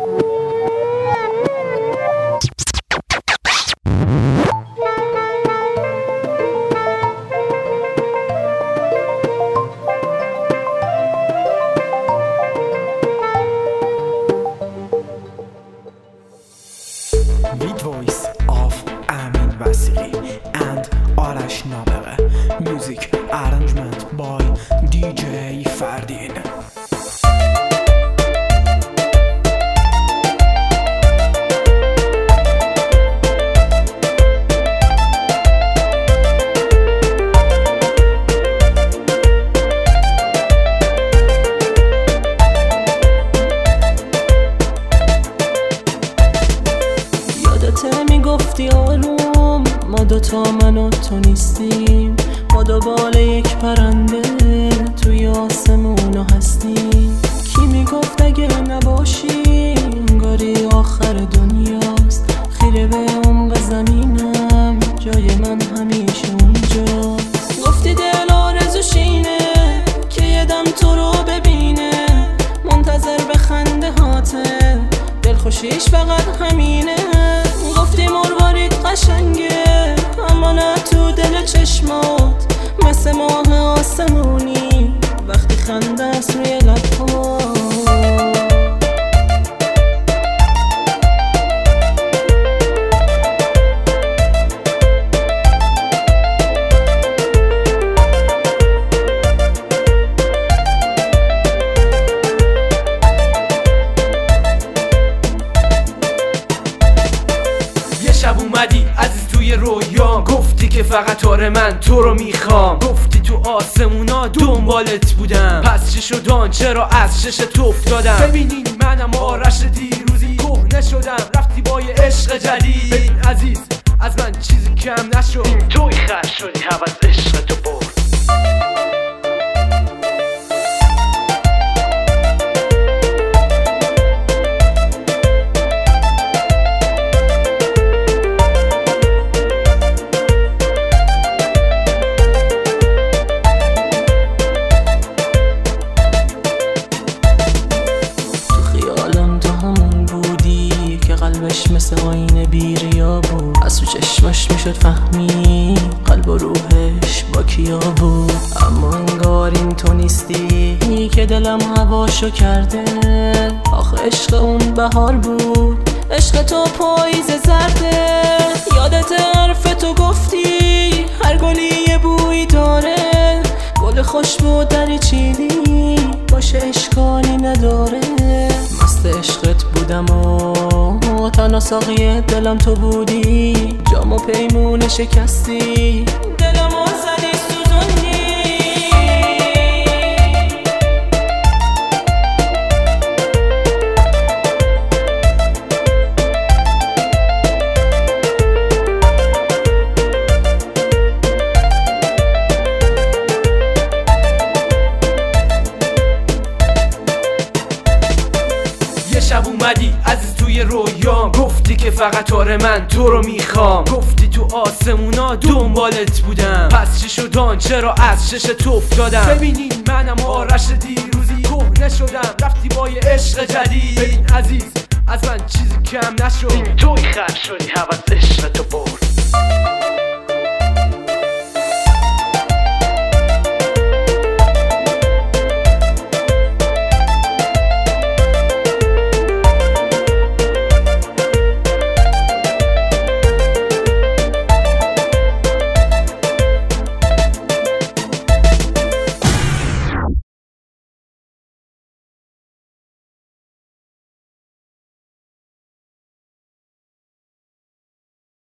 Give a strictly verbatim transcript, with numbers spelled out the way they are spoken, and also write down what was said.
With voice of Amin Basiri and Arash Nabagha. Music arrangement by D J Fardin. میگفتی آروم ما دوتا من و تو نیستیم، ما دو بال یک پرنده توی آسمونو هستیم. کی میگفت اگه نباشی انگاری آخر دنیاست، خیره به عمق زمینم جای من همیشه اونجاست. گفتی دل آرزوش اینه که یه دم تو رو ببینه، منتظر به خنده هاته دل خوشیش فقط همینه. گفتی مروارید قشنگه اما نه تو دل چشمات، مثل ماه آسمونی وقتی خنده است روی لب‌ها. شب اومدی عزیز توی رویام، گفتی که فقط آره من تو رو میخوام. گفتی تو آسمونا دنبالت بودم، پس چی شدان چرا از شش تو افتادم؟ ببینین منم آرش دیروزی کهنه شدم، رفتی با یه عشق جدید. ببین عزیز از من چیزی کم نشد، این توی خر شدی هوس عشق تو برد. قلبش مثل آینه بیریا بود، از تو چشمش میشد فهمی قلب و روحش با کیا بود. اما انگار این تو نیستی که دلم هواشو کرده، آخه عشق اون بهار بود، عشق تو پاییز زرده. یادت حرف تو گفتی هر گلی یه بویی داره، گل خوشبو دری چیدی باشه اشکالی نداره. مست عشقت بودم و تنها ساقی دلم تو بودی، جام و پیمونه شکستی دلم و زدی سوزوندی. شب اومدی عزیز توی رویام، گفتی که فقط آره من تو رو میخوام. گفتی تو آسمونا دنبالت بودم، پس چی شدان چرا از شش تو افتادم؟ ببینین منم آرش دیروزی کهنه شدم، رفتی با یه عشق جدید. ببین عزیز از من چیزی کم نشد، این توی خر شدی هوس عشق تو برد.